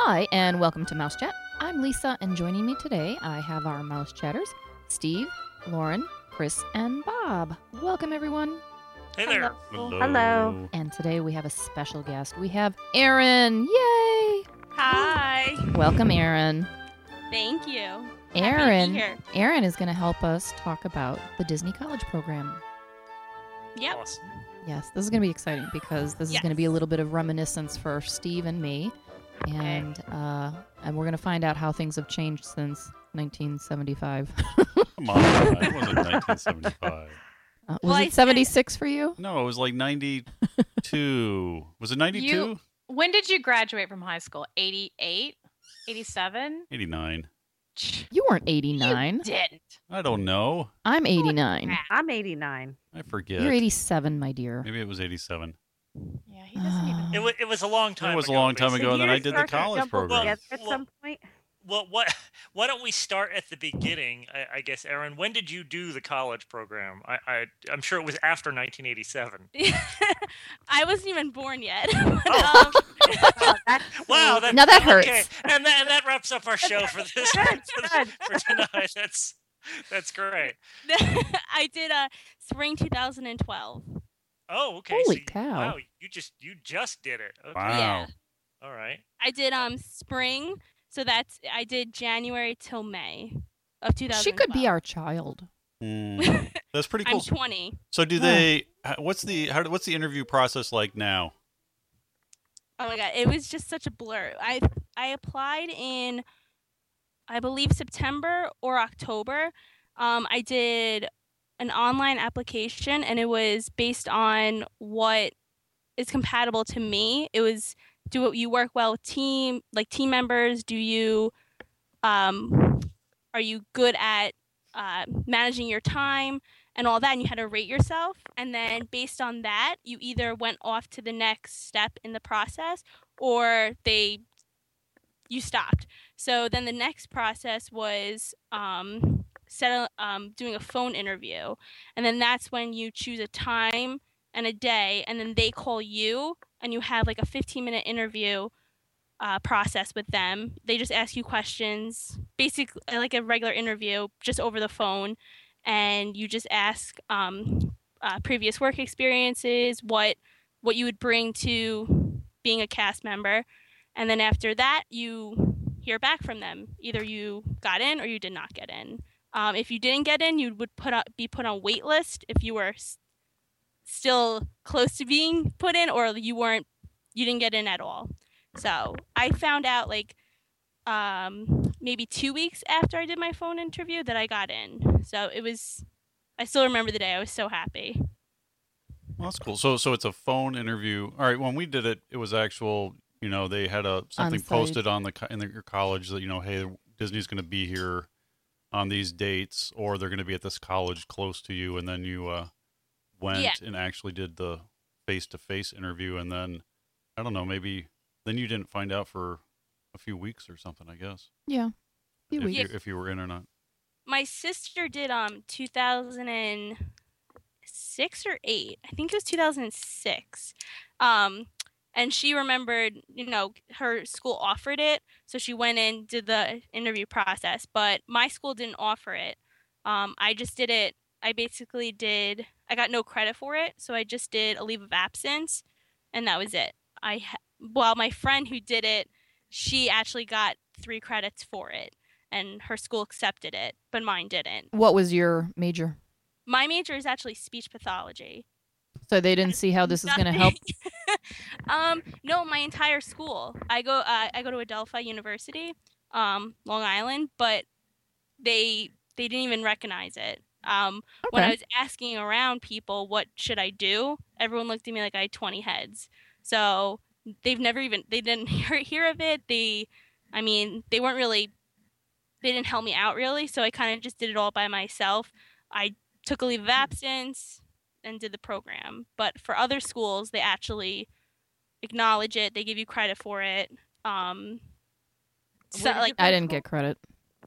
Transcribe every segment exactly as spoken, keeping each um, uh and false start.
Hi, and welcome to Mouse Chat. I'm Lisa, and joining me today, I have our Mouse Chatters, Steve, Lauren, Chris, and Bob. Welcome, everyone. Hey there. Hello. Hello. And today we have a special guest. We have Erin. Yay! Hi. Welcome, Erin. Thank you. Erin, Happy to be here. Erin is going to help us talk about the Disney College program. Yep. Awesome. Yes, this is going to be exciting because this is Yes. going to be a little bit of reminiscence for Steve and me. And uh, and we're going to find out how things have changed since nineteen seventy-five. Come on, it wasn't nineteen seventy-five. Uh, was Well, I it seventy-six for you? No, it was like ninety-two. Was it ninety-two? You- When did you graduate from high school? eighty-eight? eighty-seven? eighty-nine. You weren't eighty-nine. You didn't. I don't know. I'm eighty-nine. I'm eighty-nine. I forget. You're eighty-seven, my dear. Maybe it was eighty-seven. Yeah, he doesn't even. It was, it was a long time It was a ago. long time Lisa. ago, and then I Years did the start to college jumble program. together at Well- some point. Well, what? Why don't we start at the beginning? I, I guess, Erin. When did you do the college program? I, I, I'm sure it was after nineteen eighty-seven. I wasn't even born yet. Oh. Oh, that's Wow. cool. That, Now that hurts. Okay. And that, and that wraps up our show for this Good, good. for tonight. That's that's great. I did uh, spring two thousand twelve. Oh, okay. Holy so you- cow. Wow, you just you just did it. Okay. Wow. Yeah. All right. I did um spring, so that's I did January till May of two thousand twelve. She could be our child. Mm. That's pretty cool. I'm twenty. So, do they? h- What's the? How, what's the interview process like now? Oh my god, it was just such a blur. I I applied in, I believe September or October. Um, I did an online application, and it was based on what is compatible to me. It was do you work well with team like team members? Do you um, are you good at uh, managing your time and all that? And you had to rate yourself, and then based on that, you either went off to the next step in the process, or they you stopped. So then the next process was um, set a, um, doing a phone interview, and then that's when you choose a time and a day, and then they call you, and you have like a fifteen minute interview uh, process with them. They just ask you questions, basically like a regular interview, just over the phone, and you just ask um, uh, previous work experiences, what what you would bring to being a cast member, and then after that, you hear back from them. Either you got in or you did not get in. Um, if you didn't get in, you would put up, be put on wait list if you were s- still close to being put in, or you weren't, you didn't get in at all. So I found out like um, maybe two weeks after I did my phone interview that I got in. So it was, I still remember the day. I was so happy. Well, that's cool. So, so it's a phone interview. All right. When we did it, it was actual. You know, they had a something On-site. posted on the co- in the, your college that you know, hey, Disney's going to be here on these dates, or they're going to be at this college close to you, and then you uh, went Yeah. and actually did the face-to-face interview, and then I don't know, maybe then you didn't find out for a few weeks or something, I guess. Yeah. Few If weeks. you, if you were in or not. My sister did um two thousand six or eight. I think it was two thousand six. Um, and she remembered, you know, her school offered it, so she went in, did the interview process. But my school didn't offer it. Um, I just did it. I basically did. I got no credit for it, so I just did a leave of absence, and that was it. I ha- well, my friend who did it, she actually got three credits for it, and her school accepted it, but mine didn't. What was your major? My major is actually speech pathology. So they didn't see how this is going to help. um, no, my entire school. I go. Uh, I go to Adelphi University, um, Long Island, but they they didn't even recognize it. Um, when I Okay. was asking around people, what should I do? Everyone looked at me like I had twenty heads. So they've never even they didn't hear hear of it. They, I mean, they weren't really. They didn't help me out really. So I kind of just did it all by myself. I took a leave of absence and did the program. But for other schools, they actually acknowledge it. They give you credit for it. Um, so, Where did you like I didn't get credit.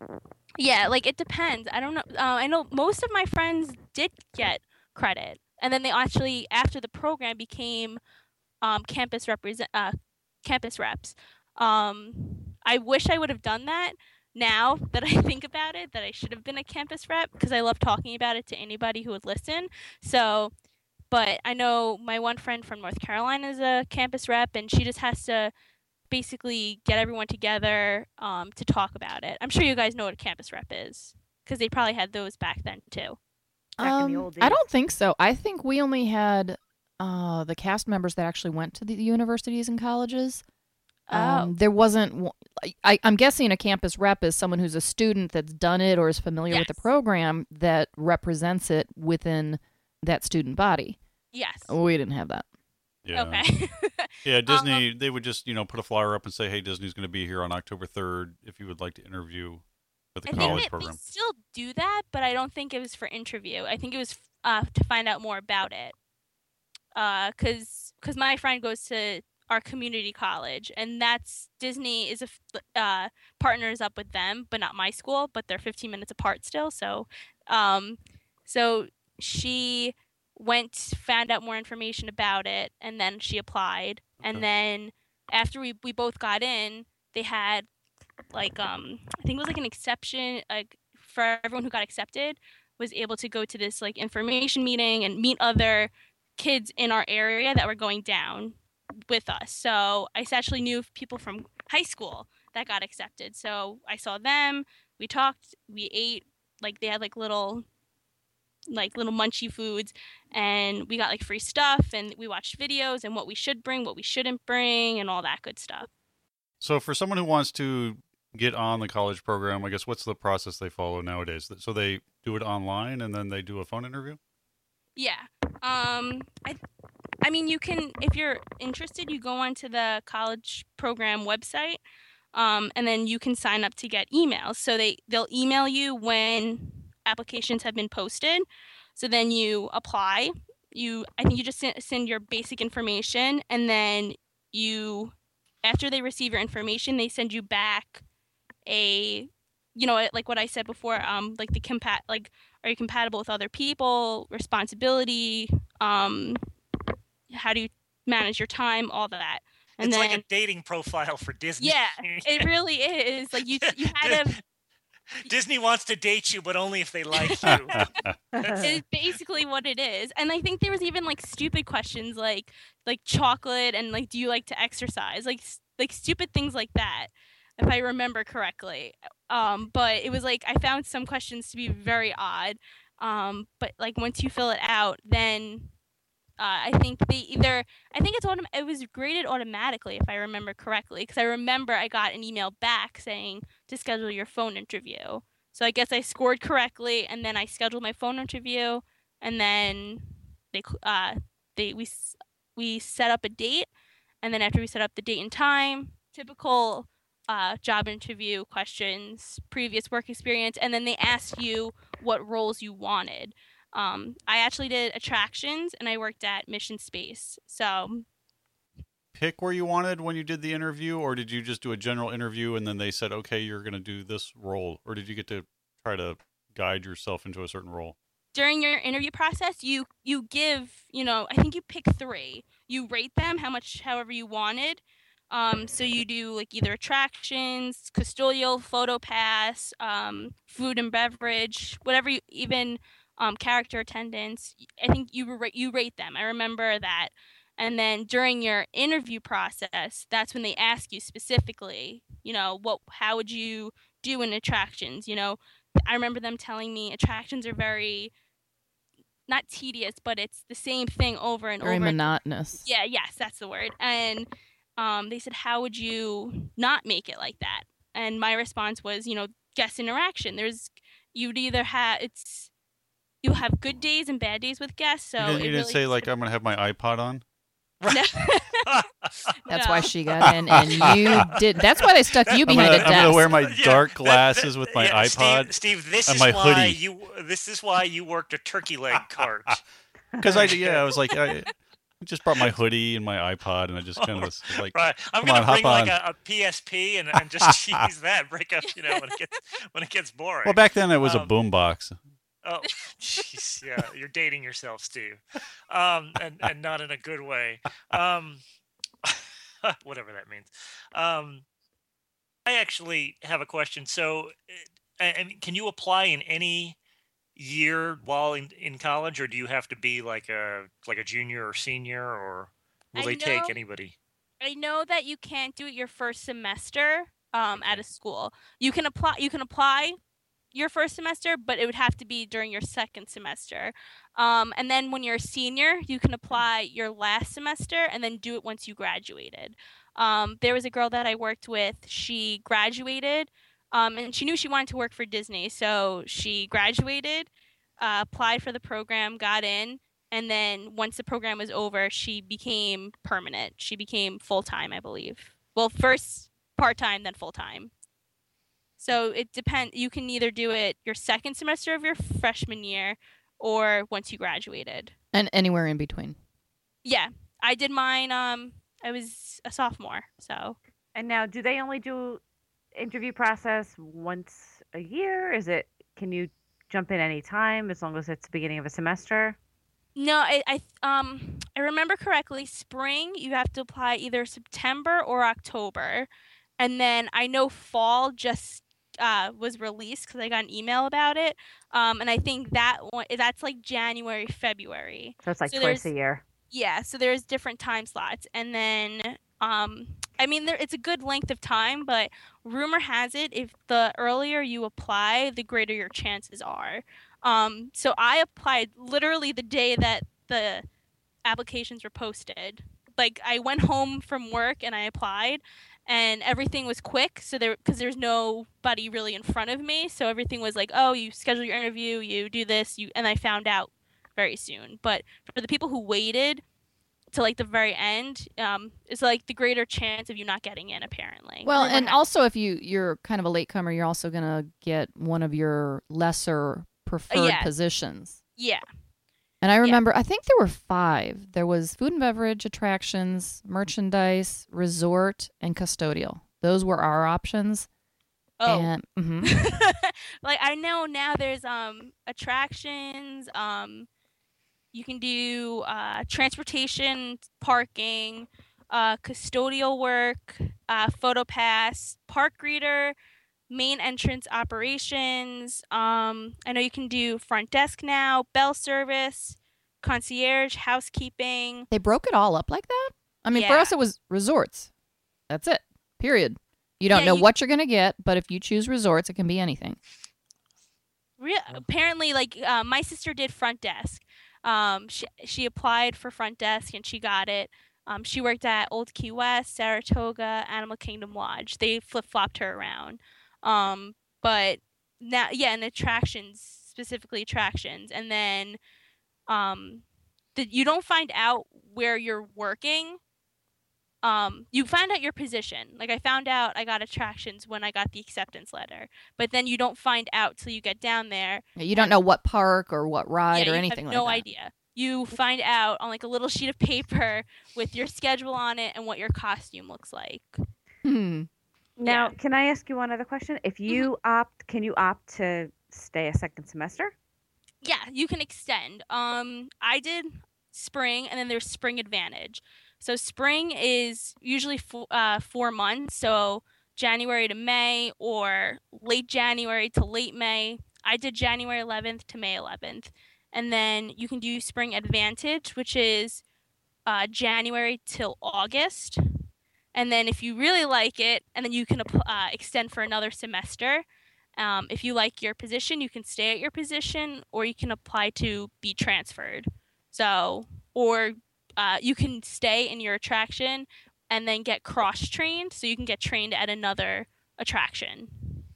yeah, like it depends. I don't know. Uh, I know most of my friends did get credit, and then they actually after the program became um, campus represent uh, campus reps. Um, I wish I would have done that. Now that I think about it, that I should have been a campus rep because I love talking about it to anybody who would listen. So, but I know my one friend from North Carolina is a campus rep, and she just has to basically get everyone together um, to talk about it. I'm sure you guys know what a campus rep is because they probably had those back then too. Back in the Um, old I days. don't think so. I think we only had uh, the cast members that actually went to the universities and colleges. Um, there wasn't. w- I, I'm guessing a campus rep is someone who's a student that's done it or is familiar with the Yes. program that represents it within that student body. Yes. We didn't have that. Yeah. Okay. Yeah, Um, Disney, they would just, you know, put a flyer up and say, hey, Disney's going to be here on October third if you would like to interview with the I think college that program. they still do that, but I don't think it was for interview. I think it was uh, to find out more about it. Because because my friend goes to our community college, and that's Disney is a f- uh, partners up with them, but not my school. But they're fifteen minutes apart still. So, um, so she went, found out more information about it, and then she applied. And Okay. then after we we both got in, they had like um I think it was like an exception like for everyone who got accepted was able to go to this like information meeting and meet other kids in our area that were going down with us. So I actually knew people from high school that got accepted. So I saw them, we talked, we ate, like they had like little like little munchy foods, and we got like free stuff, and we watched videos and what we should bring, what we shouldn't bring, and all that good stuff. So for someone who wants to get on the college program, I guess what's the process they follow nowadays? So they do it online and then they do a phone interview? Yeah. Um I I mean you can if you're interested, you go onto the college program website. Um, and then you can sign up to get emails. So they they'll email you when applications have been posted. So then you apply. You I think you just send, send your basic information, and then you after they receive your information, they send you back a you know like what I said before, um like the compat like are you compatible with other people, responsibility, um how do you manage your time, all that. And it's then like a dating profile for Disney. yeah, it really is. Like you you had to Disney wants to date you, but only if they like you. it's basically what it is. And I think there was even like stupid questions like like chocolate and like do you like to exercise? Like s- like stupid things like that, if I remember correctly. Um but it was like I found some questions to be very odd. Um but like once you fill it out, then uh, I think they either I think it's autom- it was graded automatically if I remember correctly, because I remember I got an email back saying to schedule your phone interview. So I guess I scored correctly, and then I scheduled my phone interview, and then they cl- uh they we s- we set up a date, and then after we set up the date and time, typical uh, job interview questions, previous work experience, and then they asked you what roles you wanted. Um, I actually did attractions, and I worked at Mission Space. So Pick where you wanted when you did the interview, or did you just do a general interview and then they said, okay, you're going to do this role? Or did you get to try to guide yourself into a certain role? during your interview process, you you give, you know, I think you pick three. You rate them how much, however you wanted. Um, so you do like either attractions, custodial, photo pass, um, food and beverage, whatever you even um, character attendance. I think you ra- you rate them. I remember that. And then during your interview process, that's when they ask you specifically, you know, what how would you do in attractions? You know, I remember them telling me attractions are very not tedious, but it's the same thing over and Very over. monotonous. Yeah, yes, that's the word. And um, they said, how would you not make it like that? And my response was, you know, guest interaction. There's, you'd either have, it's, you have good days and bad days with guests. So you didn't, it you didn't really say, just like, I'm going to have my iPod on? No. That's No. why she got in, and you did. That's why they stuck you I'm behind gonna, a I'm gonna desk. wear my Yeah, dark that- that- glasses with my yeah, iPod. Steve, Steve this and is my why hoodie. you. This is why you worked a turkey leg cart. Because I, yeah, I was like, I just brought my hoodie and my iPod, and I just kind of was like, Right, I'm come gonna on, hop bring like on. a, a P S P and, and just use that. Break up, you know, when it gets when it gets boring. well, back then it was a Um, boombox. Oh, jeez, yeah, you're dating yourself, Steve, um, and and not in a good way, um, whatever that means. Um, I actually have a question. So, uh, I I mean, can you apply in any year while in, in college, or do you have to be like a like a junior or senior, or will I they take know anybody? I know that you can't do it your first semester um, at a school. You can apply. You can apply your first semester, but it would have to be during your second semester. Um, and then when you're a senior, you can apply your last semester and then do it once you graduated. Um, there was a girl that I worked with. She graduated, um, and she knew she wanted to work for Disney, so she graduated, uh, applied for the program, got in, and then once the program was over, she became permanent. She became full time, I believe. Well, first part time, then full time. So it depends. You can either do it your second semester of your freshman year or once you graduated. And anywhere in between. Yeah, I did mine. Um, I was a sophomore, so. And now, do they only do interview process once a year? Is it? Can you jump in any time as long as it's the beginning of a semester? No, I, I um I remember correctly. Spring you have to apply either September or October, and then I know fall just uh, was released because I got an email about it. Um, and I think that one that's like January, February. So it's like So twice there's- a year. Yeah, so there's different time slots, and then um, I mean there it's a good length of time, but rumor has it if the earlier you apply, the greater your chances are. Um, so I applied literally the day that the applications were posted. Like I went home from work and I applied, and everything was quick. So there, because there's nobody really in front of me, so everything was like, oh, you schedule your interview, you do this, you, and I found out very soon. But for the people who waited to like the very end, um, it's like the greater chance of you not getting in. Apparently. Well, Rumor and has- also if you you're kind of a latecomer, you're also going to get one of your lesser preferred yeah. positions. yeah. And I remember, I think there were five. There was food and beverage, attractions, merchandise, resort, and custodial. Those were our options. Oh. And, mhm. Like I know now there's um attractions, um you can do uh transportation, parking, uh custodial work, uh photo pass, park greeter, main entrance operations. Um I know you can do front desk now, bell service, concierge, housekeeping. They broke it all up like that? I mean, for Yeah. us, it was resorts. That's it. Period. You don't Yeah, know you- what you're going to get, but if you choose resorts, it can be anything. Real, apparently, like uh, my sister did front desk. Um, she she applied for front desk and she got it. Um, she worked at Old Key West, Saratoga, Animal Kingdom Lodge. They flip flopped her around. Um, but now, yeah, and attractions, specifically attractions, and then um, the, you don't find out where you're working. Um, you find out your position. Like I found out I got attractions when I got the acceptance letter, but then you don't find out till you get down there. You don't know what park or what ride Yeah, or you anything have like no that. idea. You find out on like a little sheet of paper with your schedule on it and what your costume looks like. Hmm. Now, Yeah. can I ask you one other question? If you opt, can you opt to stay a second semester? Yeah, you can extend. Um, I did spring, and then there's spring advantage. So spring is usually fo- uh, four months, so January to May or late January to late May. I did January eleventh to May eleventh, and then you can do spring advantage, which is uh, January till August. And then if you really like it, and then you can uh, extend for another semester. Um, if you like your position, you can stay at your position, or you can apply to be transferred. So, or uh, you can stay in your attraction and then get cross trained, so you can get trained at another attraction.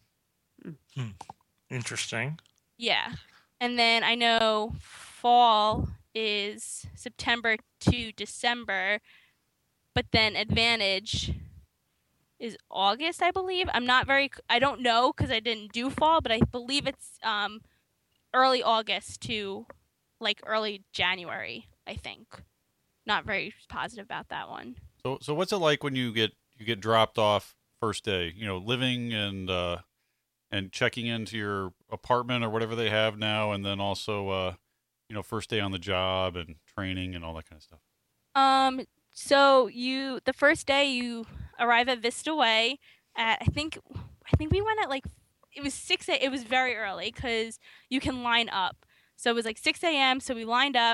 Interesting. Yeah. And then I know fall is September to December, but then advantage is August, I believe. I'm not very, I don't know because I didn't do fall, but I believe it's um, early August to like early January, I think. Not very positive about that one. So, so what's it like when you get you get dropped off first day? You know, living and uh, and checking into your apartment or whatever they have now, and then also, uh, you know, first day on the job and training and all that kind of stuff. Um, so you, the first day you arrive at Vista Way, at I think I think we went at like it was six a. It was very early because you can line up. So it was like six a.m. So we lined up.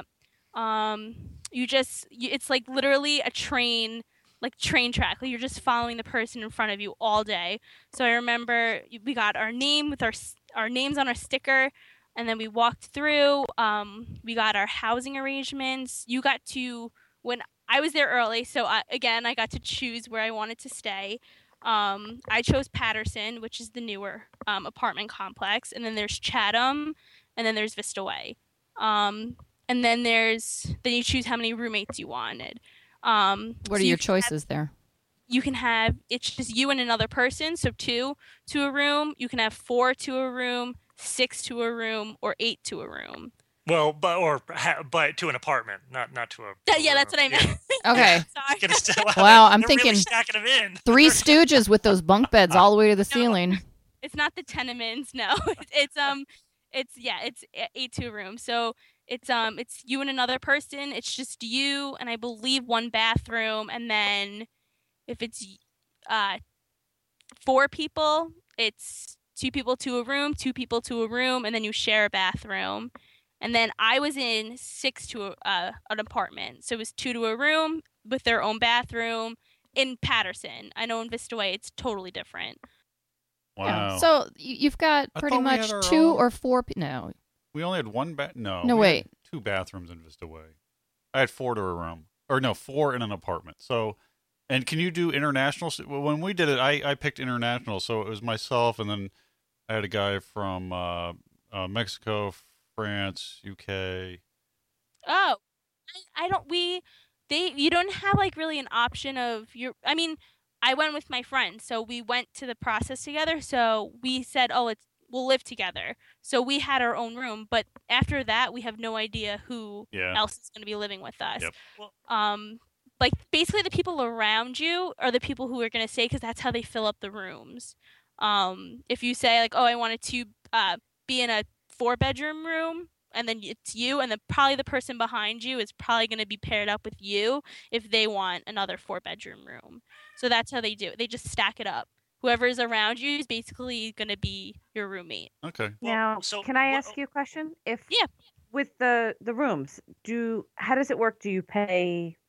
Um, you just you, it's like literally a train, like train track. Like you're just following the person in front of you all day. So I remember we got our name with our our names on our sticker, and then we walked through. Um, we got our housing arrangements. You got to when I was there early, so I, again I got to choose where I wanted to stay. Um, I chose Patterson, which is the newer um, apartment complex, and then there's Chatham, and then there's Vista Way. Um, and then there's then you choose how many roommates you wanted. Um, What so are you your can choices there? Have, you can have it's just you and another person, so two to a room. You can have four to a room, six to a room, or eight to a room. Well, but or ha- but to an apartment, not not to a. That, a yeah, that's what I meant. Yeah. Okay. Sorry. Gonna st- wow, Wow, I'm they're thinking really stacking them in. Three Stooges with those bunk beds all the way to the ceiling. It's not the tenements, no. It's um, it's yeah, it's eight to a room. So it's um, it's you and another person. It's just you and I believe one bathroom, and then if it's uh, four people, it's two people to a room, two people to a room, and then you share a bathroom. And then I was in six to a, uh, an apartment, so it was two to a room with their own bathroom in Patterson. I know in Vista Way it's totally different. Wow. Yeah. So y- you've got I pretty thought we much had our two own- or four. Pe- no, We only had one bath. No. No, we had wait. two bathrooms in Vista Way. I had four to a room, or no, four in an apartment. So, and can you do international? st- well, When we did it, I I picked international, so it was myself, and then I had a guy from uh, uh, Mexico, France, U K. Oh, I, I don't. We they you don't have like really an option of your. I mean, I went with my friend, so we went to the process together. So we said, oh, it's we'll live together. So we had our own room, but after that, we have no idea who Yeah. else is going to be living with us. Yep. Well- Um, like basically the people around you are the people who are going to stay because that's how they fill up the rooms. Um, if you say like, oh, I wanted to uh, be in a four bedroom room, and then it's you, and then probably the person behind you is probably going to be paired up with you if they want another four bedroom room. So that's how they do it. They just stack it up. Whoever is around you is basically going to be your roommate. Okay. Well, Now, so can I what- ask you a question? If Yeah. with the the rooms, do how does it work? Do you pay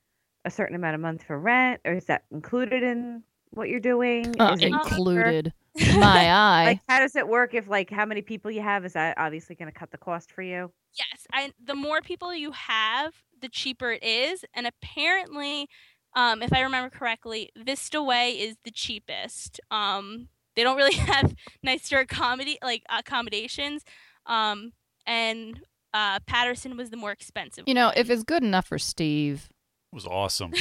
a certain amount a month for rent, or is that included in what you're doing? Uh, Is it cheaper? included. My eye. Like, how does it work? If like how many people you have, is that obviously going to cut the cost for you? Yes, I, the more people you have, the cheaper it is. And apparently, um, if I remember correctly, Vista Way is the cheapest. Um, they don't really have nicer accommodate like accommodations, um, and uh, Patterson was the more expensive. You know, one. if it's good enough for Steve. It was awesome.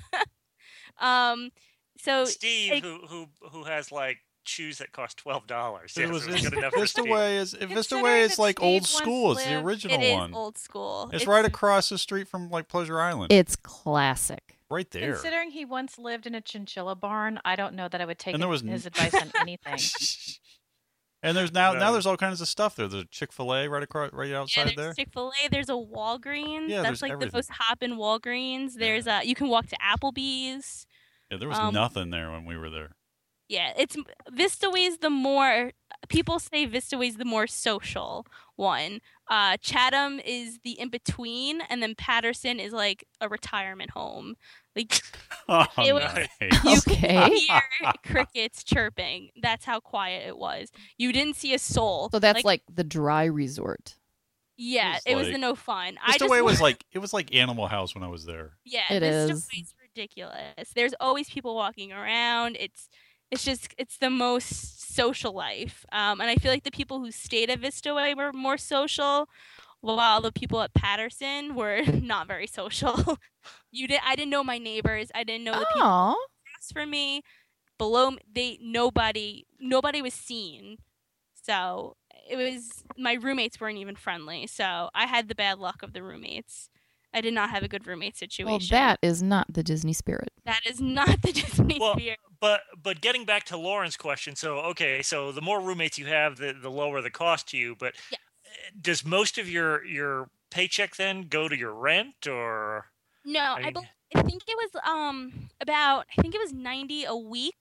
um, so Steve, like- who who who has like shoes that cost twelve dollars. It Yes, was it was good enough for Vista Steve. Way is Vista Considering Way is that like Steve old once school. It's the lived- original it is one. old school. It's, right across the street from like Pleasure Island. It's classic. right there. Considering he once lived in a chinchilla barn, I don't know that I would take And there his- was n- his advice on anything. And there's now now No. there's all kinds of stuff there. There's a Chick-fil-A right across right Yeah, outside there's there. Chick-fil-A. There's a Walgreens. Yeah, That's there's like everything. the most hopping Walgreens. There's a you can walk to Applebee's. Yeah, there was um, nothing there when we were there. Yeah, it's Vista Way's the more people say Vista Way's the more social one. Uh, Chatham is the in between, and then Patterson is like a retirement home. Like Oh, it was- nice. you Okay. could hear crickets chirping. That's how quiet it was. You didn't see a soul. So that's like, the dry resort. yeah, It's it was like- the no fun. I Vista just Way was wa- like it was like Animal House when I was there. yeah, It Vista is. Way's ridiculous. There's always people walking around. It's it's just it's the most social life. Um, and I feel like the people who stayed at Vista Way were more social, while the people at Patterson were not very social. you did I didn't know my neighbors. I didn't know the people Oh, across from me. Below me, they nobody nobody was seen. So it was my roommates weren't even friendly. So I had the bad luck of the roommates. I did not have a good roommate situation. well, that is not the Disney spirit. That is not the Disney Well, spirit. But but getting back to Lauren's question, so okay, so the more roommates you have, the the lower the cost to you. But Yes. uh, does most of your your paycheck then go to your rent, or No, I, mean- bel I think it was um about I think it was ninety a week,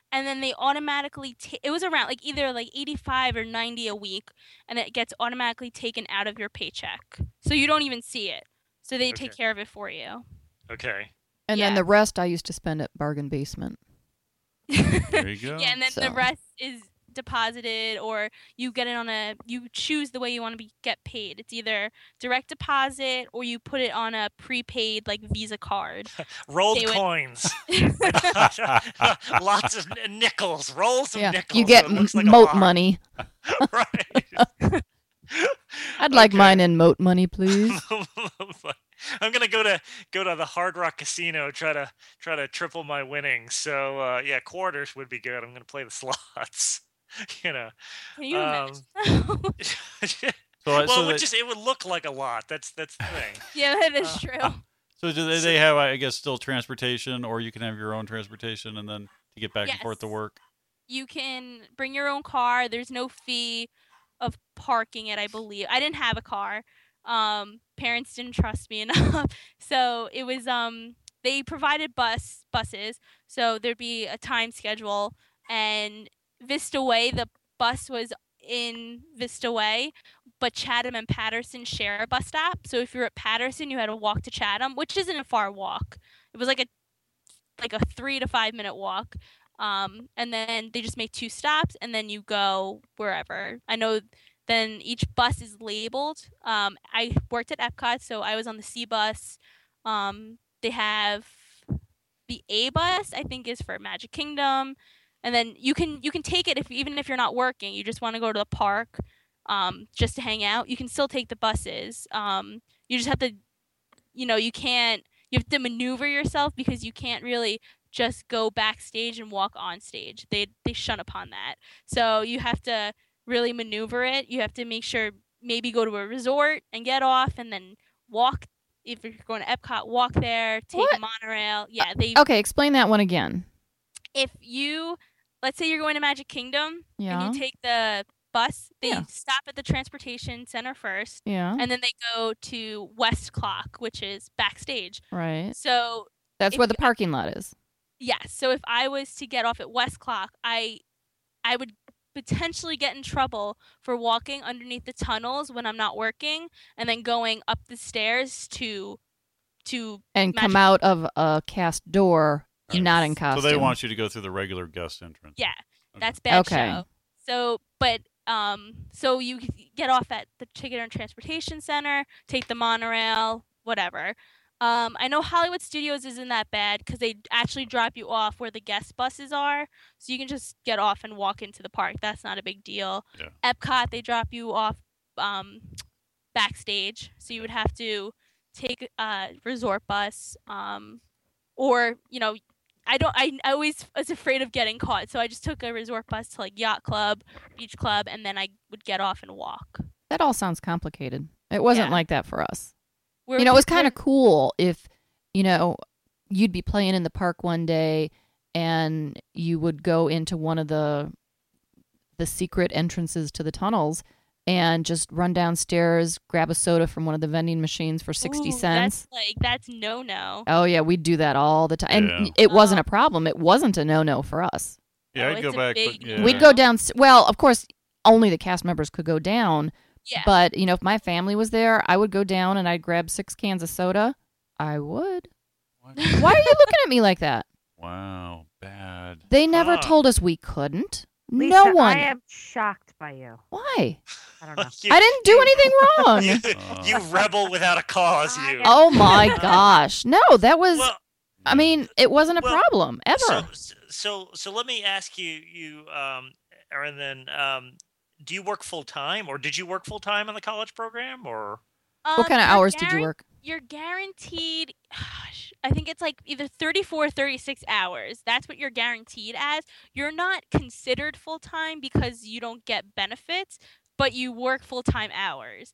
and then they automatically ta- it was around like either like eighty-five or ninety a week, and it gets automatically taken out of your paycheck, so you don't even see it. So they take Okay. care of it for you. Okay. And Yeah. then the rest I used to spend at Bargain Basement. There you go. Yeah, and then So- the rest is deposited, or you get it on a you choose the way you want to be get paid. It's either direct deposit or you put it on a prepaid like Visa card. Rolled They would- coins. Lots of n- nickels. Roll some Yeah, nickels. you get so it looks like a moat lot. money. Right. I'd like Okay. mine in moat money, please. I'm gonna go to go to the Hard Rock Casino, try to try to triple my winnings. So uh, yeah, quarters would be good. I'm gonna play the slots. you know. Can you Um, imagine? So, I- well, so it would they, just it would look like a lot. That's that's the thing. Yeah, that is Uh, true. so do they, they have, I guess, still transportation, or you can have your own transportation and then to get back and forth to Yes. work? You can bring your own car. There's no fee of parking it, I believe. I didn't have a car. Um, parents didn't trust me enough. So it was um they provided bus buses. So there'd be a time schedule, and Vista Way, the bus was in Vista Way, but Chatham and Patterson share a bus stop. So if you're at Patterson, you had to walk to Chatham, which isn't a far walk. It was like a like a three to five minute walk. Um, and then they just make two stops, and then you go wherever. I know. Then each bus is labeled. Um, I worked at Epcot, so I was on the C bus. Um, they have the A bus, I think, is for Magic Kingdom, and then you can you can take it if even if you're not working, you just want to go to the park, um, just to hang out. You can still take the buses. Um, you just have to, you know, you can't. You have to maneuver yourself because you can't really just go backstage and walk on stage. They they shun upon that. So you have to really maneuver it. You have to make sure maybe go to a resort and get off and then walk. If you're going to Epcot, walk there, take What? a monorail. Yeah, they Okay, explain that one again. if you let's say you're going to Magic Kingdom Yeah. and you take the bus, they Yeah. stop at the transportation center first, Yeah. and then they go to West Clock, which is backstage. Right. So That's if where the you- parking lot is. yes, so if I was to get off at West Clock, I I would potentially get in trouble for walking underneath the tunnels when I'm not working and then going up the stairs to to And come Magic- out of a cast door, Yes. not in So costume. they want you to go through the regular guest entrance. yeah, Okay. that's bad Okay. show. So but um so you get off at the Ticket and Transportation Center, take the monorail, whatever. Um, I know Hollywood Studios isn't that bad because they actually drop you off where the guest buses are, so you can just get off and walk into the park. That's not a big deal. Yeah. Epcot, they drop you off um, backstage, so you would have to take a resort bus, um, or you know, I don't. I, I always was afraid of getting caught, so I just took a resort bus to like Yacht Club, Beach Club, and then I would get off and walk. That all sounds complicated. It wasn't Yeah. like that for us. We're, You know, it was kind we're- of cool if, you know, you'd be playing in the park one day and you would go into one of the the secret entrances to the tunnels and just run downstairs, grab a soda from one of the vending machines for sixty Ooh, cents. That's like that's no no. Oh yeah, we'd do that all the time. And Yeah. it wasn't Oh. a problem. It wasn't a no-no for us. Yeah, Oh, I'd go it's a back. big But, yeah. no. We'd go down well, of course, only the cast members could go down. Yeah. But, you know, if my family was there, I would go down and I'd grab six cans of soda. I would. What? Why are you looking at me like that? Wow, bad. They never Huh. told us we couldn't. Lisa, no one. I am shocked by you. Why? I don't know. You- I didn't do anything wrong. you, you rebel without a cause, you. Oh my gosh. No, that was, Well, I mean, it wasn't a well, problem ever. so so so let me ask you, you um, Erin. Then, um, do you work full time, or did you work full time on the college program, or? What Um, kind of you're hours did you guaran- work? You're guaranteed, I think it's like either thirty-four or thirty-six hours. That's what you're guaranteed as. You're not considered full time because you don't get benefits, but you work full time hours.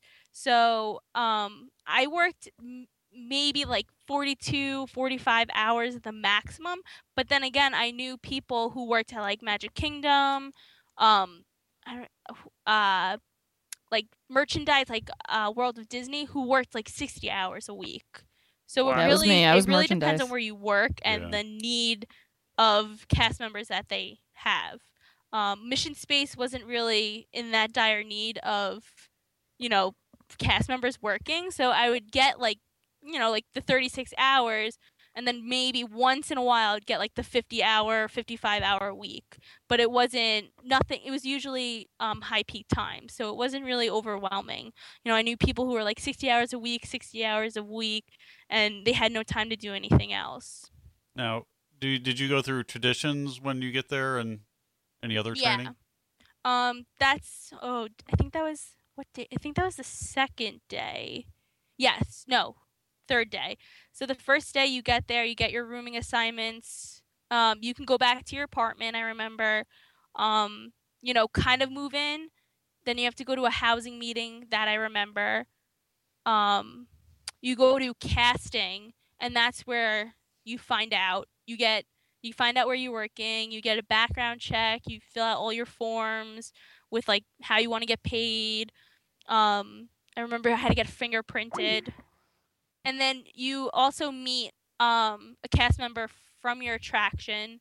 So um, I worked m- maybe like forty-two, forty-five hours at the maximum. But then again, I knew people who worked at like Magic Kingdom, um, I don't, uh, like merchandise, like uh, World of Disney, who worked like sixty hours a week. So Wow. it That was really, me. I it was really depends merchandise. on where you work and Yeah. the need of cast members that they have. Um, Mission Space wasn't really in that dire need of, you know, cast members working. So I would get like, you know, like the thirty-six hours, and then maybe once in a while I'd get like the fifty hour, fifty-five hour week. But it wasn't nothing. It was usually um, high peak time. So it wasn't really overwhelming. You know, I knew people who were like sixty hours a week, sixty hours a week, and they had no time to do anything else. Now, do did you go through traditions when you get there and any other Yeah. training? Um, that's oh, I think that was what day? I think that was the second day. Yes, no, third day. So the first day you get there, you get your rooming assignments. Um, you can go back to your apartment. I remember, um, you know, kind of move in. Then you have to go to a housing meeting. That I remember. Um, you go to casting, and that's where you find out. You get You find out where you're working, you get a background check, you fill out all your forms with like how you want to get paid. Um, I remember I had to get fingerprinted. And then you also meet um, a cast member from your attraction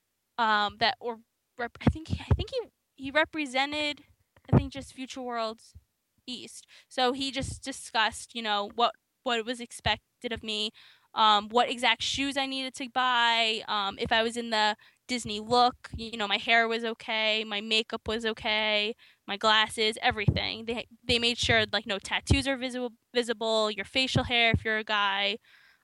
um, that or rep- I think I think he he represented I think just Future Worlds East. So he just discussed, you know, what what was expected of me. Um, what exact shoes I needed to buy, um, if I was in the Disney look, you know, my hair was okay, my makeup was okay, my glasses, everything. They they made sure like no tattoos are visible, visible, your facial hair if you're a guy.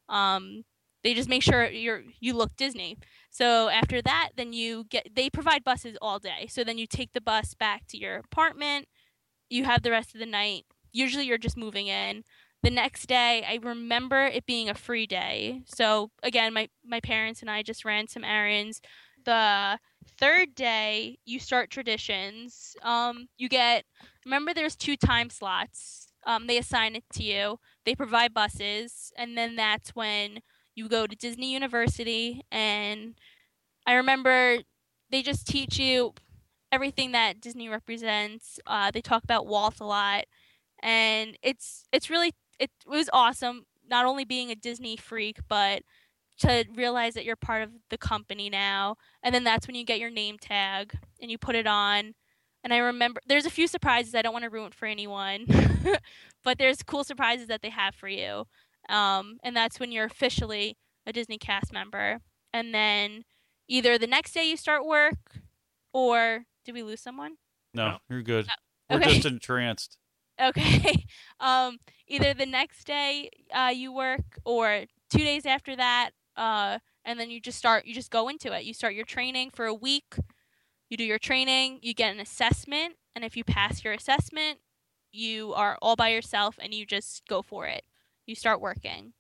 Um, they just make sure you're you look Disney. So after that, then you get they provide buses all day. So then you take the bus back to your apartment. You have the rest of the night. Usually you're just moving in. The next day, I remember it being a free day. So again, my, my parents and I just ran some errands. The third day, you start traditions. Um, you get, remember there's two time slots. Um, they assign it to you. They provide buses. And then that's when you go to Disney University. And I remember they just teach you everything that Disney represents. Uh, they talk about Walt a lot. And it's it's really it was awesome not only being a Disney freak but to realize that you're part of the company now. And then that's when you get your name tag and you put it on. And I remember there's a few surprises. I don't want to ruin it for anyone, but there's cool surprises that they have for you. Um, and that's when you're officially a Disney cast member. And then either the next day you start work, or did we lose someone? No, you're good. Oh, We're okay. just entranced. Okay. Um, either the next day uh, you work, or two days after that, uh, and then you just start. You just go into it. You start your training for a week. You do your training. You get an assessment, and if you pass your assessment, you are all by yourself, and you just go for it. You start working.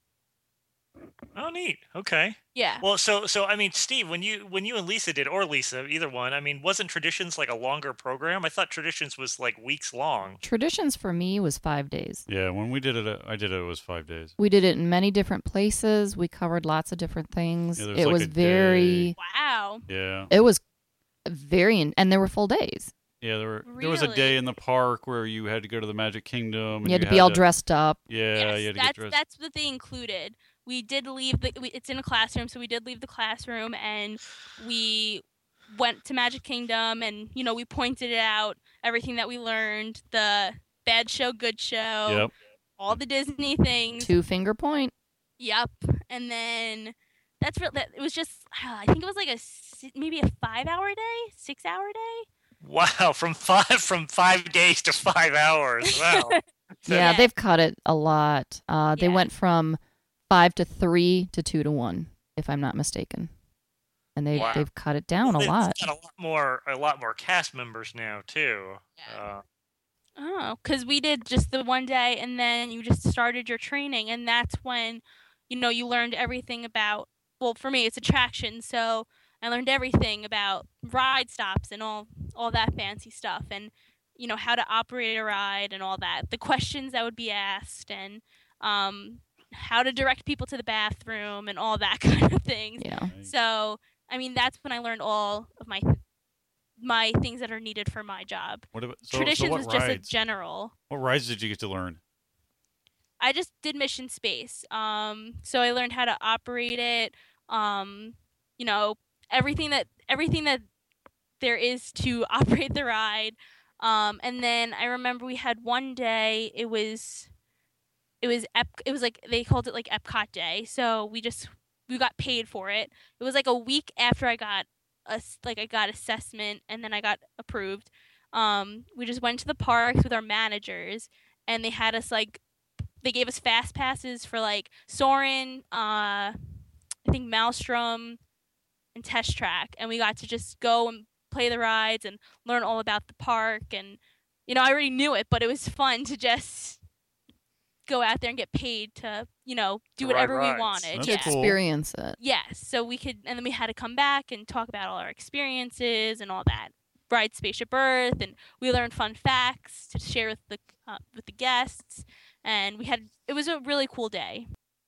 Oh, neat. Okay. Yeah. Well, so so I mean, Steve, when you when you and Lisa did, or Lisa, either one, I mean, wasn't Traditions like a longer program? I thought Traditions was like weeks long. Traditions for me was five days. Yeah, when we did it, uh, I did it. It was five days. We did it in many different places. We covered lots of different things. Yeah, there's it like was a very. day. Wow. Yeah. It was very, and there were full days. Yeah, there were. There was a day Really? in the park where you had to go to the Magic Kingdom. And You had to be all dressed up. Yeah, Yes, you had to that's get dressed. that's what they included. We did leave the. We, it's in a classroom, so we did leave the classroom, and we went to Magic Kingdom, and you know we pointed out everything that we learned, the bad show, good show, Yep. all the Disney things. Two finger point. Yep, and then that's real. That it was just. I think it was like a si- maybe a five hour day, six hour day. Wow, from five from five days to five hours. Wow. So- Yeah, Yeah. they've cut it a lot. Uh, they Yeah. went from five to three to two to one, if I'm not mistaken. And they Wow. they've cut it down a They've lot. got a lot more a lot more cast members now too. Uh, Oh, because we did just the one day, and then you just started your training, and that's when, you know, you learned everything about. Well, for me, it's attraction, so I learned everything about ride stops and all all that fancy stuff, and you know how to operate a ride and all that. The questions that would be asked, and um, how to direct people to the bathroom and all that kind of things. Yeah. So, I mean, that's when I learned all of my my things that are needed for my job. What about so, Traditions so what was just a rides? general. What rides did you get to learn? I just did Mission Space. Um, so I learned how to operate it. Um, you know, everything that everything that there is to operate the ride. Um, and then I remember we had one day. It was, it was Ep- It was like they called it like Epcot Day. So we just we got paid for it. It was like a week after I got a like I got assessment, and then I got approved. Um, we just went to the parks with our managers, and they had us like they gave us fast passes for like Soarin', uh, I think Maelstrom, and Test Track, and we got to just go and play the rides and learn all about the park. And you know, I already knew it, but it was fun to just go out there and get paid to, you know, do To ride whatever we rides. wanted. That's yeah. cool. Experience it. Yes. So we could, and then we had to come back and talk about all our experiences and all that. Ride Spaceship Earth, and we learned fun facts to share with the uh, with the guests, and we had it was a really cool day.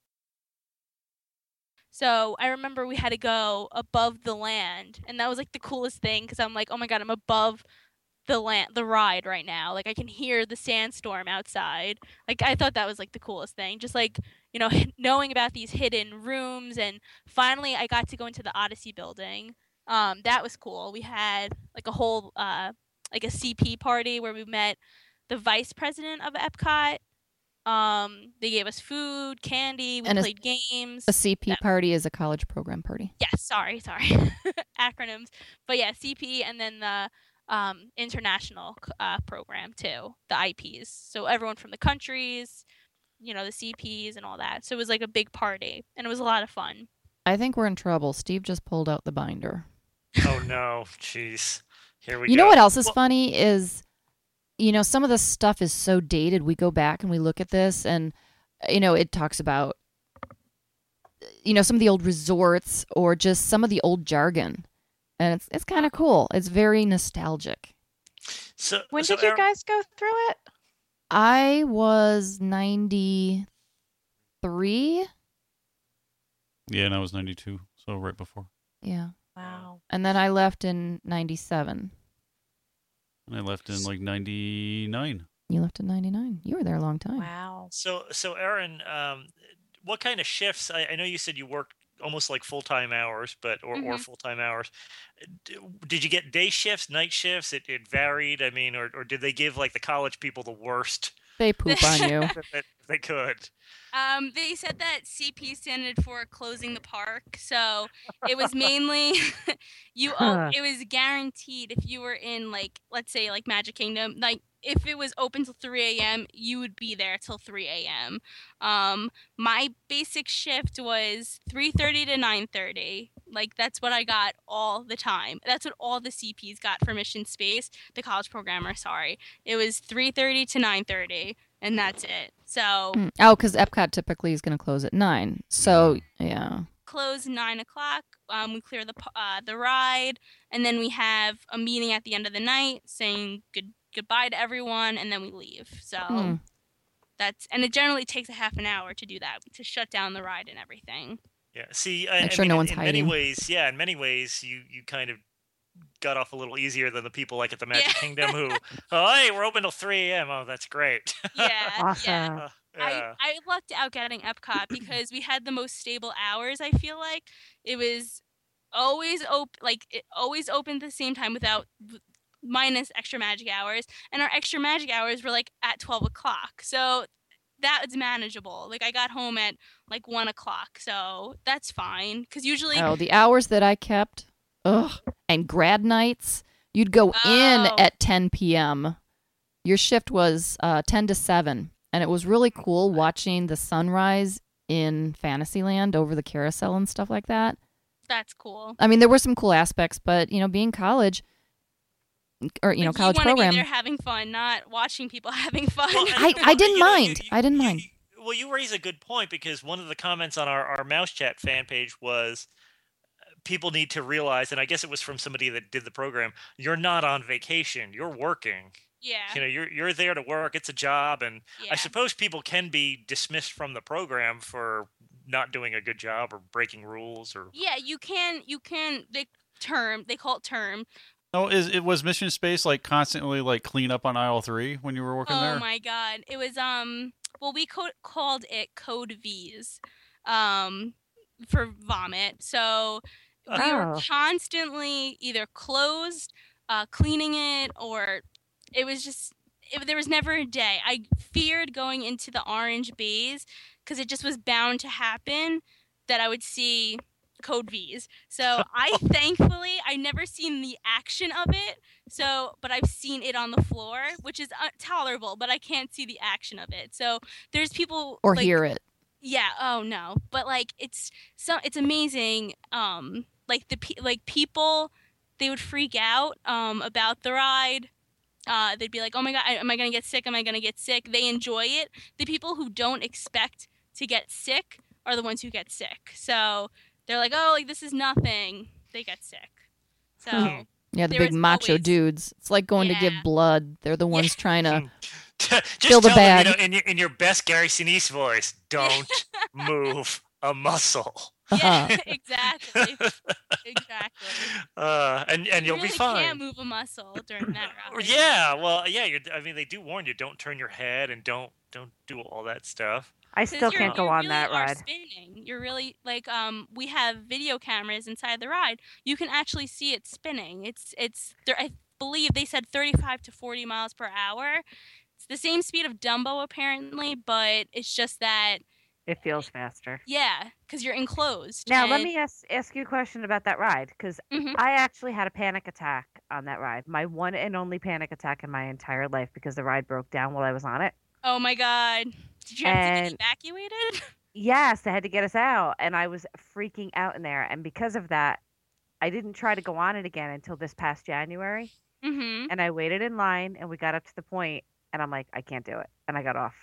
So I remember we had to go above the land, and that was like the coolest thing because I'm like, oh my god, I'm above the land, the ride right now. Like I can hear the sandstorm outside. Like I thought that was like the coolest thing. Just like, you know, knowing about these hidden rooms, and finally I got to go into the Odyssey building. Um, that was cool. We had like a whole uh like a C P party where we met the vice president of Epcot. Um, they gave us food, candy, we And a- played games. A C P Yeah. party is a college program party. Yes, sorry, sorry. Acronyms. But yeah, C P, and then the um, international uh, program too, the I Ps. So everyone from the countries, you know, the C Ps and all that. So it was like a big party, and it was a lot of fun. I think we're in trouble. Steve just pulled out the binder. Oh no, jeez. Here we You go. know what else is Well, funny is, you know, some of the stuff is so dated. We go back and we look at this, and, you know, it talks about, you know, some of the old resorts or just some of the old jargon. And it's it's kind of cool. It's very nostalgic. So When so did you Erin- guys go through it? I was ninety-three. Yeah, and I was ninety-two, so right before. Yeah. Wow. And then I left in ninety-seven. And I left in like ninety-nine. You left in ninety-nine. You were there a long time. Wow. So, so Erin, um, what kind of shifts? I, I know you said you worked almost like full time hours, but or, or Mhm. full time hours. D- Did you get day shifts, night shifts? It, it varied. I mean, or, or did they give like the college people the worst They poop on you. that, that they could? Um, they said that C P stood for closing the park, so it was mainly you. Huh. Oh, it was guaranteed if you were in like, let's say like Magic Kingdom, like if it was open till three a.m., you would be there till three a.m. Um, my basic shift was three thirty to nine thirty. Like that's what I got all the time. That's what all the C Ps got for Mission Space, the college programmer. Sorry, it was three thirty to nine thirty. And that's it. So Mm. Oh, because Epcot typically is going to close at nine. So, yeah. close nine o'clock. Um, we clear the p- uh, the ride, and then we have a meeting at the end of the night saying good goodbye to everyone, and then we leave. So Hmm. that's and it generally takes a half an hour to do that, to shut down the ride and everything. Yeah. See, I, Make I sure mean, no in- one's in hiding. many ways, yeah, in many ways, you you kind of got off a little easier than the people like at the Magic Yeah. Kingdom who, oh, hey, we're open till three a.m. Oh, that's great. Yeah, Awesome. yeah. Uh, yeah. I, I lucked out getting Epcot because we had the most stable hours. I feel like it was always open, like it always opened at the same time without minus extra magic hours, and our extra magic hours were like at twelve o'clock. So that was manageable. Like I got home at like one o'clock, so that's fine. Because usually, Oh, the hours that I kept. Ugh. And grad nights, you'd go in Oh. at ten p.m. Your shift was uh, ten to seven. And it was really cool watching the sunrise in Fantasyland over the carousel and stuff like that. that's cool. I mean, there were some cool aspects, but, you know, being college, or, you know, Like, college you wanna program. be there having fun, not watching people having fun. Well, I- and- I well, didn't you know, you- mind. you- I didn't you- mind. you- Well, you raise a good point because one of the comments on our, our Mouse Chat fan page was uh, people need to realize, and I guess it was from somebody that did the program, you're not on vacation, you're working. yeah, You know, you're you're there to work. It's a job, and yeah. I suppose people can be dismissed from the program for not doing a good job or breaking rules or. Yeah, you can. You can. They term. They call it term. No, is it was Mission Space like constantly like clean up on aisle three when you were working Oh there? my god, it was um. Well, we co- called it Code V's, um, for vomit. So we were Oh. constantly either closed, uh, cleaning it, or it was just it, there was never a day. I feared going into the orange bays because it just was bound to happen that I would see code V's. So I thankfully I never seen the action of it. So, but I've seen it on the floor, which is uh, tolerable, but I can't see the action of it. So there's people Or like, hear it. yeah. Oh no. But like it's so it's amazing. Um, like the pe- like people, they would freak out um about the ride. Uh, they'd be like, "Oh my god, am I gonna get sick? Am I gonna get sick?" They enjoy it. The people who don't expect to get sick are the ones who get sick. So they're like, "Oh, like this is nothing." They get sick. So Hmm. Yeah, the there big is macho always- dudes. It's like going to give Yeah. blood. They're the ones trying to. Just Fill the tell them, you bag. know, in your in your best Gary Sinise voice, don't move a muscle. Yeah, exactly, exactly. Uh, and and You you'll really be fine. can't move a muscle during that ride. Yeah, well, yeah. You're, I mean, they do warn you: don't turn your head and don't don't do all that stuff. I 'Cause still you're- can't go you on really that are ride. Spinning. You're really like um. We have video cameras inside the ride. You can actually see it spinning. It's it's. there- I believe they said thirty-five to forty miles per hour. It's the same speed of Dumbo apparently, but it's just that It feels faster. yeah, because you're enclosed. Now, let and- me ask, ask you a question about that ride, because Mhm. I actually had a panic attack on that ride. My one and only panic attack in my entire life because the ride broke down while I was on it. Oh my god! Did you have to And- get evacuated? Yes, they had to get us out, and I was freaking out in there. And because of that, I didn't try to go on it again until this past January. Mm-hmm. And I waited in line, and we got up to the point, and I'm like, I can't do it, and I got off.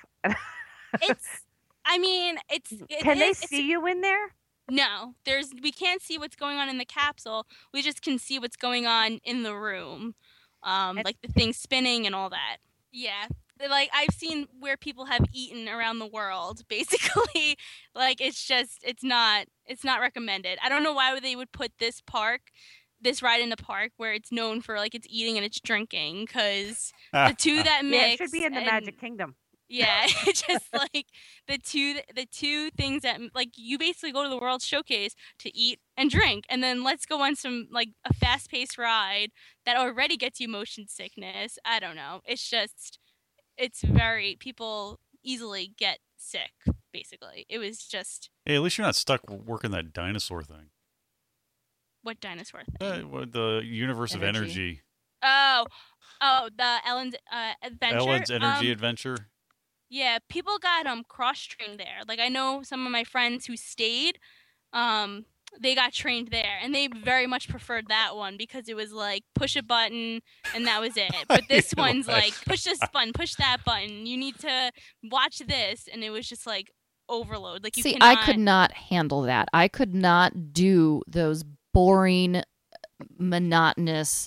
It's. I mean, it's. It Can they is- it's- see you in there? No, there's we can't see what's going on in the capsule. We just can see what's going on in the room, um, And- like the thing spinning and all that. Yeah, like I've seen where people have eaten around the world. Basically, like it's just it's not it's not recommended. I don't know why they would put this park, this ride in the park where it's known for like it's eating and it's drinking, because the two that mix. Yeah, it should be in the and- Magic Kingdom. Yeah, it's just like the two the two things that like you basically go to the World Showcase to eat and drink, and then let's go on some like a fast paced ride that already gets you motion sickness. I don't know. It's just it's very people easily get sick. Basically, it was just Hey, at least you're not stuck working that dinosaur thing. what dinosaur Uh, thing? what- the universe of Energy. energy. Oh, oh, the Ellen's uh, adventure. Ellen's energy Um, adventure. Yeah, people got um cross trained there. Like I know some of my friends who stayed, um, they got trained there, and they very much preferred that one because it was like push a button and that was it. But this You one's like- like push this button, push that button. You need to watch this, and it was just like overload. Like you See, cannot. I could not handle that. I could not do those boring, monotonous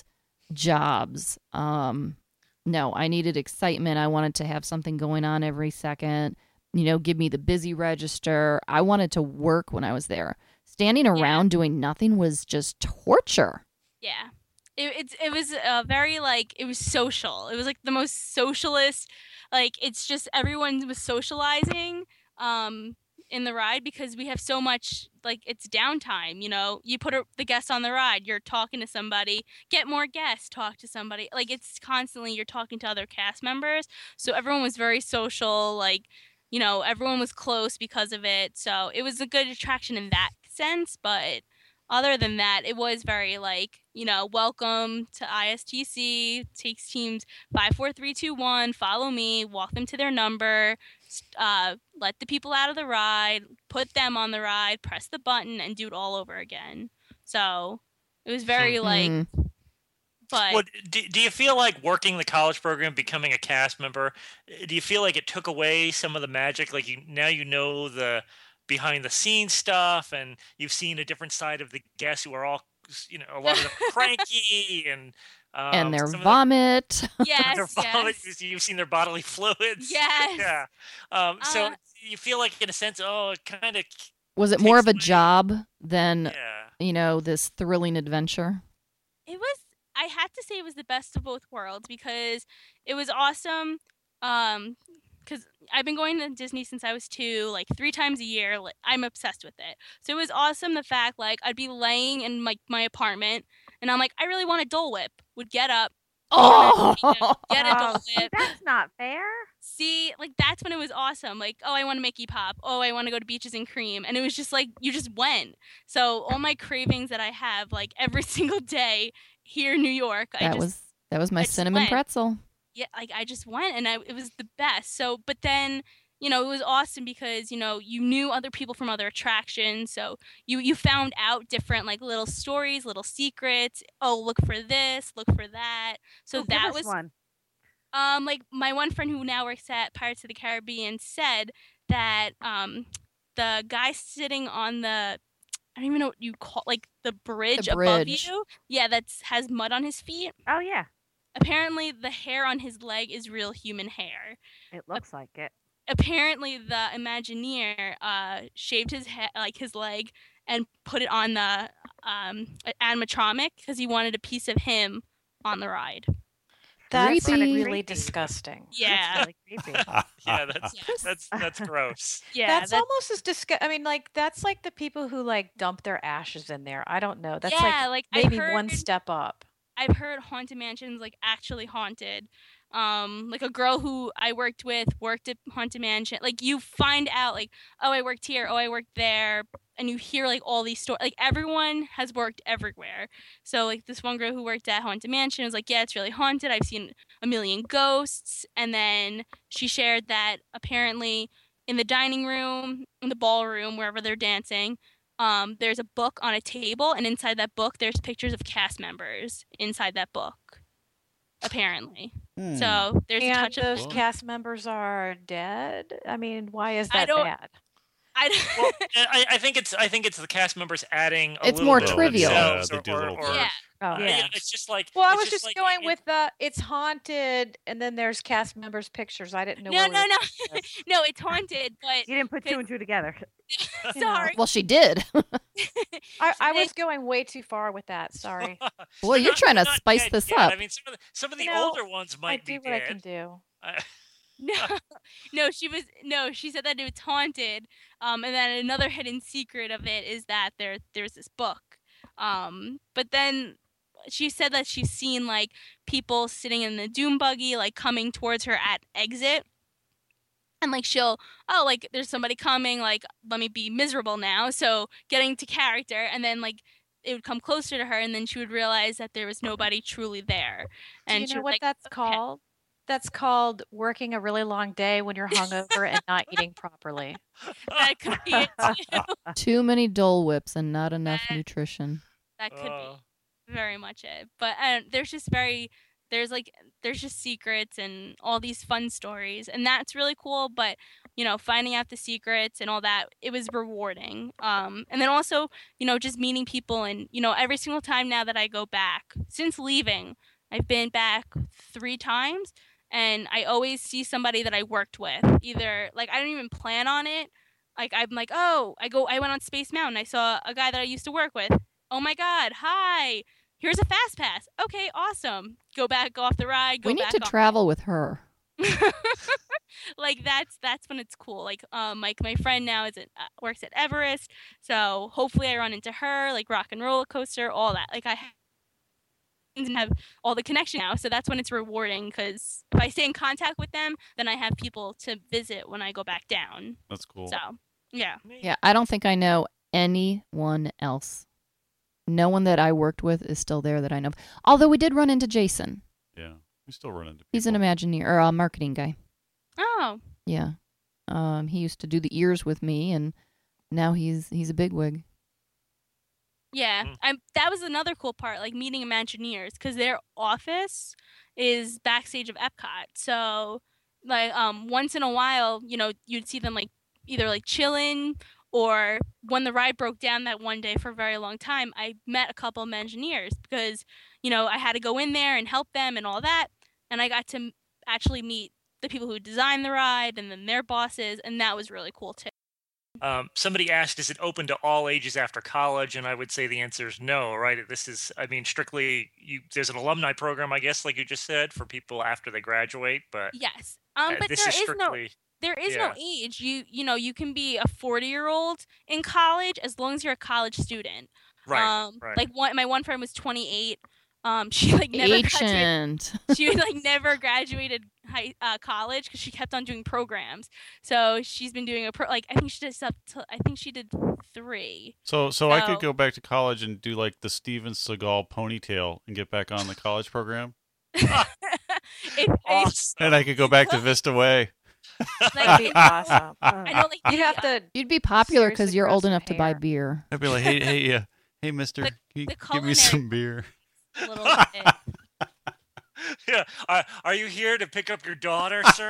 jobs. Um, no, I needed excitement. I wanted to have something going on every second. You know, give me the busy register. I wanted to work when I was there. Standing around doing nothing was just torture. Yeah. It, it's it was uh, very like it was social. It was like the most socialist. Like it's just everyone was socializing um, in the ride because we have so much like it's downtime. You know, you put a, the guests on the ride. You're talking to somebody. Get more guests. Talk to somebody. Like it's constantly you're talking to other cast members. So everyone was very social. Like you know, everyone was close because of it. So it was a good attraction in that sense, but other than that, it was very like, you know, welcome to I S T C, takes teams five, four, three, two, one, follow me, walk them to their number, uh, let the people out of the ride, put them on the ride, press the button, and do it all over again. So it was very like, Mm. but Well, do, do you feel like working the college program, becoming a cast member, do you feel like it took away some of the magic? Like you now you know the behind the scenes stuff, and you've seen a different side of the guests who are all, you know, a lot of them are cranky and um, and their some of them- vomit. yes, their vomit, yes. you've seen their bodily fluids. Yes. Yeah. Um, so Uh, you feel like, in a sense, oh, it kind of, Was it more of a takes away- job than, yeah. you know, this thrilling adventure? It was I had to say it was the best of both worlds because it was awesome um because I've been going to Disney since I was two, like three times a year. Like, I'm obsessed with it. So it was awesome the fact like I'd be laying in my, my apartment and I'm like, I really want a Dole Whip. would get up, Oh, get a Oh, Dole see, Whip. that's not fair. See, like that's when it was awesome. Like, oh, I want to make E-Pop. Oh, I want to go to Beaches and Cream. And it was just like you just went. So all my cravings that I have, like every single day here in New York, I that just was that was my I just cinnamon went. pretzel. yeah, like I just went and I it was the best. So, but then you know it was awesome because you know you knew other people from other attractions, so you you found out different like little stories, little secrets. Oh, look for this, look for that. So Oh, give that us was one. um like my one friend who now works at Pirates of the Caribbean said that um the guy sitting on the I don't even know what you call like the bridge, above bridge. you. Yeah, that's has mud on his feet. Oh yeah, Apparently, the hair on his leg is real human hair. it looks like it. Apparently, the Imagineer uh, shaved his he- like his leg and put it on the um, animatronic because he wanted a piece of him on the ride. That's Creepy. really Creepy. disgusting. Yeah, That's really creepy. Yeah, that's Yeah. that's that's gross. yeah. that's, that's, almost as disgusting. I mean, like that's like the people who like dump their ashes in there. I don't know. That's yeah, like like I've maybe one heard- step up. I've heard haunted mansions like actually haunted. Um, like a girl who I worked with worked at haunted mansion. Like you find out like, oh, I worked here, oh, I worked there, and you hear like all these stories. Like everyone has worked everywhere. So like this one girl who worked at haunted mansion was like, yeah, it's really haunted. I've seen a million ghosts. And then she shared that apparently in the dining room, in the ballroom, wherever they're dancing, um, there's a book on a table, and inside that book, there's pictures of cast members inside that book. Apparently, Hmm. so there's a And touch of. those Well- cast members are dead. I mean, why is I that don't- bad? I, Well, I, I think it's I think it's the cast members adding. A It's little more bit of trivial. themselves Yeah, they or- do a little or- bit. yeah, Oh, uh, Yeah. It's just like. Well, I it's was just like going it- with the it's haunted, and then there's cast members' pictures. I didn't know. no, where no, we no, were with no. It's haunted, but You didn't put two Could- and two together. You know. sorry. Well, she did. I, I They- was going way too far with that. Sorry. Boy, They're you're not- trying they're to not spice dead this yet. up. I mean, some of the some of the You know, older ones I might do be what I can dead. do. I- No, no, she was no. She said that it's haunted. Um, and then another hidden secret of it is that there there's this book. Um, but then she said that she's seen like people sitting in the doom buggy, like coming towards her at exit. And like she'll oh like there's somebody coming, like let me be miserable now. So getting to character, and then like it would come closer to her, and then she would realize that there was nobody truly there. Do And you she know was what like, that's "Okay." called? That's called working a really long day when you're hungover and not eating properly. That could be it too. Too many Dole Whips and not enough Uh, nutrition. That could Oh. be very much it. But uh, there's just very there's like there's just secrets and all these fun stories, and that's really cool. But you know, finding out the secrets and all that, it was rewarding. Um, and then also, you know, just meeting people, and you know, every single time now that I go back since leaving, I've been back three times, and I always see somebody that I worked with. Either like I don't even plan on it. Like I'm like, oh, I go, I went on Space Mountain. I saw a guy that I used to work with. Oh my God, hi. Here's a fast pass. Okay, awesome. Go back, go off the ride. Go We need back to on. travel with her. Like that's that's when it's cool. Like um, like my friend now is at, uh, works at Everest, so hopefully I run into her. Like Rock and Roller Coaster, all that. Like I and have all the connection now, so that's when it's rewarding. Because if I stay in contact with them, then I have people to visit when I go back down. That's cool. So yeah. Yeah, I don't think I know anyone else. No one that I worked with is still there that I know. Although we did run into Jason. Yeah, we still run into. He's an people. Imagineer or a marketing guy. Oh, Yeah. Um, he used to do the ears with me, and now he's he's a bigwig. yeah. Mm. I'm. That was another cool part, like meeting Imagineers, because their office is backstage of Epcot. So, like, um, once in a while, you know, you'd see them like either like chilling, or when the ride broke down that one day for a very long time, I met a couple of Imagineers because, you know, I had to go in there and help them and all that, and I got to m- actually meet the people who designed the ride and then their bosses, and that was really cool too. Um, somebody asked, "Is it open to all ages after college?" And I would say the answer is no. Right? This is, I mean, strictly you. There's an alumni program, I guess, like you just said, for people after they graduate. But Yes. Um, uh, but this there is is no strictly. there is Yeah. no age. You you know you can be a forty year old in college as long as you're a college student. Right. Um, right. like one my one friend was twenty eight. Um, she like never graduated. Ancient. She like never graduated high uh, college because she kept on doing programs. So she's been doing a pro like I think she did up to, I think she did three. So, so I could So- go back to college and do like the Steven Seagal ponytail and get back on the college program, If- if- Awesome. and I could go back to Vista Way. like, That'd be awesome. I know, like You'd the, have uh, to. You'd be popular because Seriously you're grow old some enough to buy hair. beer. I'd be like, hey, hey, yeah, hey, Mister, The- can you the give me culinary- some beer? a little bit. Yeah. Are, are you here to pick up your daughter, sir?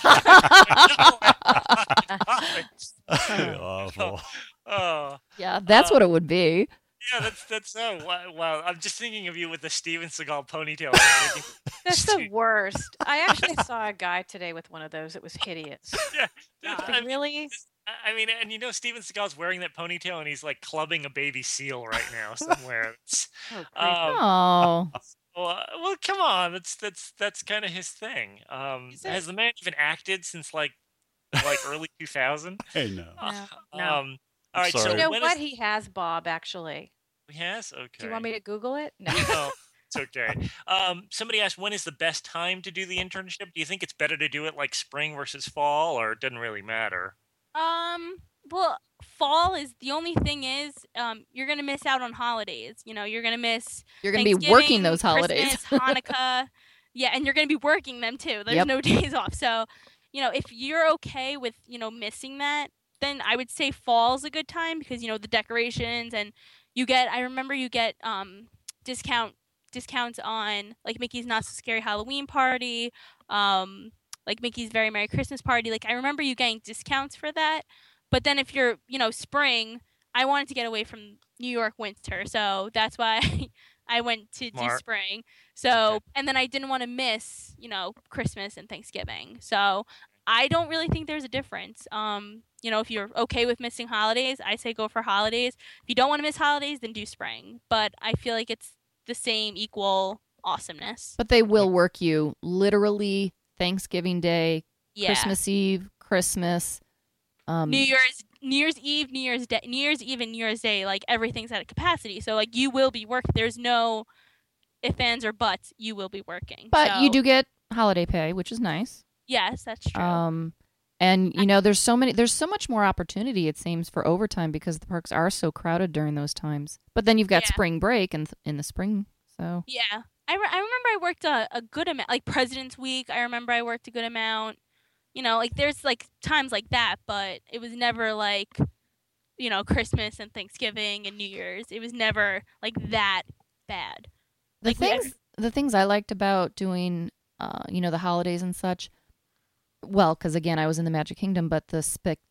Awful. Oh, Yeah, that's Uh, what it would be. yeah. That's that's oh wow, wow. I'm just thinking of you with the Steven Seagal ponytail. I'm thinking, That's the worst. I actually saw a guy today with one of those. It was hideous. yeah, Like, I mean, really? I mean, and you know, Steven Seagal's wearing that ponytail, and he's like clubbing a baby seal right now somewhere. It's, Oh, creepy. um, Oh, well, well, come on, that's that's that's kind of his thing. Um, Is it? has the man even acted since like like early two thousand? Hey, no. No. No. Um, all right, sorry. so you know when what? is- He has Bob, actually. he has? Okay. Do you want me to Google it? No. No, it's okay. Um, somebody asked, when is the best time to do the internship? Do you think it's better to do it like spring versus fall, or it doesn't really matter? Um, well, fall is the only thing is, um, you're gonna miss out on holidays. You know, you're gonna miss you're gonna be working Thanksgiving, those holidays. Christmas, Hanukkah. Yeah, and you're gonna be working them too. There's Yep. no days off. So, you know, if you're okay with, you know, missing that, then I would say fall's a good time because, you know, the decorations and you get I remember you get um discount discounts on like Mickey's Not So Scary Halloween Party, um like Mickey's Very Merry Christmas Party. Like I remember you getting discounts for that. But then if you're, you know, spring, I wanted to get away from New York winter. So that's why I went to do Smart. spring. So, Okay. and then I didn't want to miss, you know, Christmas and Thanksgiving. So I don't really think there's a difference. Um, you know, if you're okay with missing holidays, I say go for holidays. If you don't want to miss holidays, then do spring. But I feel like it's the same equal awesomeness. But they will work you literally Thanksgiving Day, Yeah. Christmas Eve, Christmas. Um, New Year's New Year's Eve, New Year's Day, New Year's Eve and New Year's Day, like everything's at a capacity. So like you will be working. There's no ifs, ands, or buts. You will be working. but you So, do get holiday pay, which is nice. Yes, that's true. Um, and you know, there's so many, there's so much more opportunity it seems for overtime because the parks are so crowded during those times. But then you've got Yeah. spring break and in the spring, so Yeah, I, re- I remember I worked a, a good amount, like President's Week. I remember I worked a good amount. You know, like there's like times like that, but it was never like, you know, Christmas and Thanksgiving and New Year's. It was never like that bad. the Like, we- things, the things I liked about doing, uh, you know, the holidays and such. Well, because again, I was in the Magic Kingdom, but the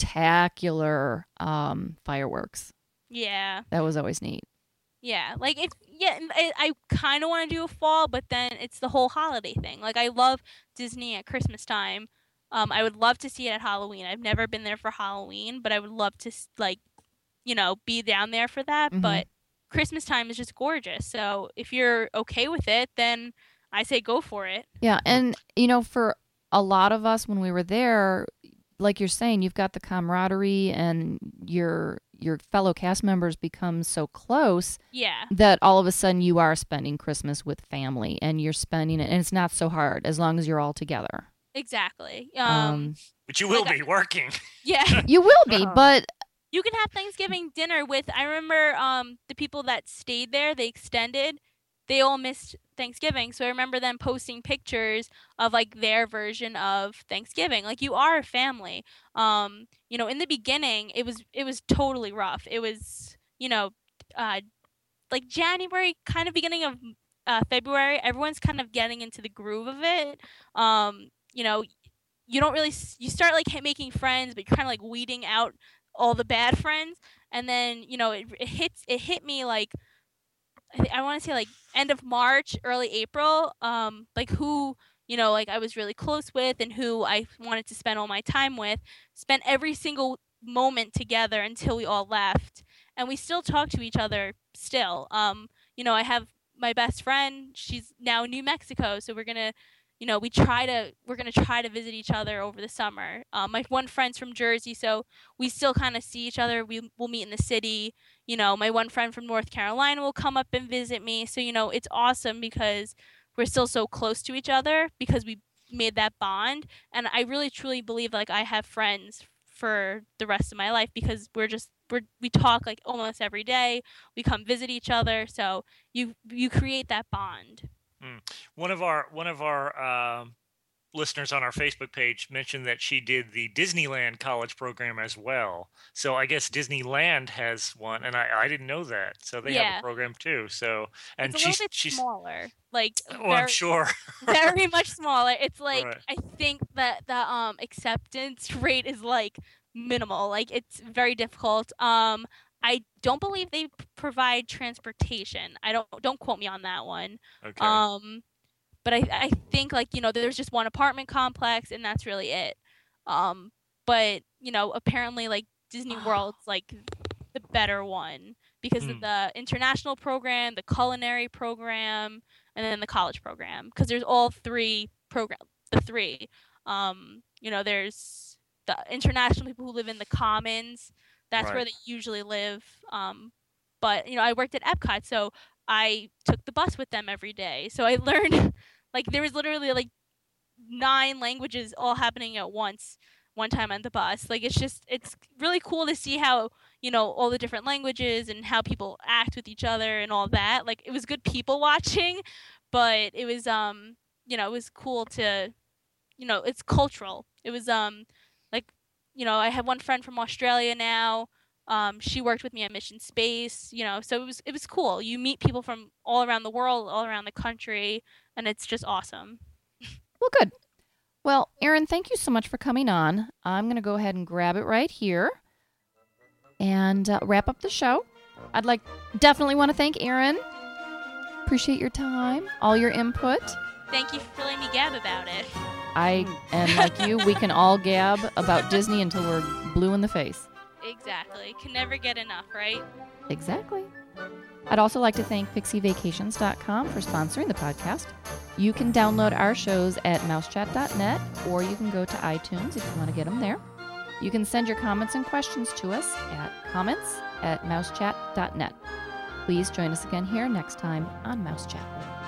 spectacular um, fireworks Yeah, that was always neat. yeah. Like if yeah, and I, I kind of want to do a fall, but then it's the whole holiday thing. Like I love Disney at Christmas time. Um, I would love to see it at Halloween. I've never been there for Halloween, but I would love to s- like, you know, be down there for that. Mhm. But Christmas time is just gorgeous. So if you're okay with it, then I say go for it. Yeah, and you know, for a lot of us when we were there, like you're saying, you've got the camaraderie and your your fellow cast members become so close Yeah. that all of a sudden you are spending Christmas with family and you're spending it and it's not so hard as long as you're all together. Exactly. Um, Um, But you will Like I- be working. yeah. you will be, Oh. but You can have Thanksgiving dinner with I remember um the people that stayed there, they extended, they all missed Thanksgiving. So I remember them posting pictures of like their version of Thanksgiving. Like you are a family. Um, you know, in the beginning it was it was totally rough. It was, you know, uh like January, kind of beginning of uh, February, everyone's kind of getting into the groove of it. Um, you know, you don't really s- you start like ha- making friends, but you're kind of like weeding out all the bad friends, and then you know it, it hits it hit me like I, thi- I want to say like end of March, early April. Um, like who you know like I was really close with and who I wanted to spend all my time with, spent every single moment together until we all left, and we still talk to each other still. Um, you know, I have my best friend. She's now in New Mexico, so we're gonna you know, we try to, we're going to try to visit each other over the summer. Um, my one friend's from Jersey, so we still kind of see each other. We, we'll meet in the city. You know, my one friend from North Carolina will come up and visit me. So, you know, it's awesome because we're still so close to each other because we made that bond. And I really, truly believe, like, I have friends for the rest of my life because we're just, we're, we talk, like, almost every day. We come visit each other. So you, you create that bond. Mm. One of our one of our um, listeners on our Facebook page mentioned that she did the Disneyland college program as well. So I guess Disneyland has one, and I, I didn't know that. So they Yeah. have a program too. So and It's a she's little bit she's smaller, like oh, very, I'm sure. very much smaller. It's like Right. I think that the um acceptance rate is like minimal. Like it's very difficult. Um, I don't believe they p- provide transportation. I don't don't quote me on that one. Okay. Um, but I I think like you know there's just one apartment complex and that's really it. Um, but you know apparently like Disney World's like the better one because of Hmm. the international program, the culinary program, and then the college program. Because there's all three program, the three. Um, you know, there's the international people who live in the Commons. That's where Right. they usually live. Um, but you know, I worked at Epcot, so I took the bus with them every day. So I learned like there was literally like nine languages all happening at once one time on the bus. Like it's just it's really cool to see how, you know, all the different languages and how people act with each other and all that. Like it was good people watching, but it was um, you know, it was cool to, you know, it's cultural. It was um like, you know, I have one friend from Australia now. Um, she worked with me at Mission Space, you know, so it was it was cool. You meet people from all around the world, all around the country, and it's just awesome. Well, good. Well, Erin, thank you so much for coming on. I'm going to go ahead and grab it right here and uh, wrap up the show. I'd like definitely want to thank Erin. Appreciate your time, all your input. Thank you for letting me gab about it. I and like you, we can all gab about Disney until we're blue in the face. Exactly. Can never get enough, right? Exactly. I'd also like to thank pixie vacations dot com for sponsoring the podcast. You can download our shows at mousechat dot net, or you can go to iTunes if you want to get them there. You can send your comments and questions to us at comments at mousechat dot net. Please join us again here next time on Mousechat.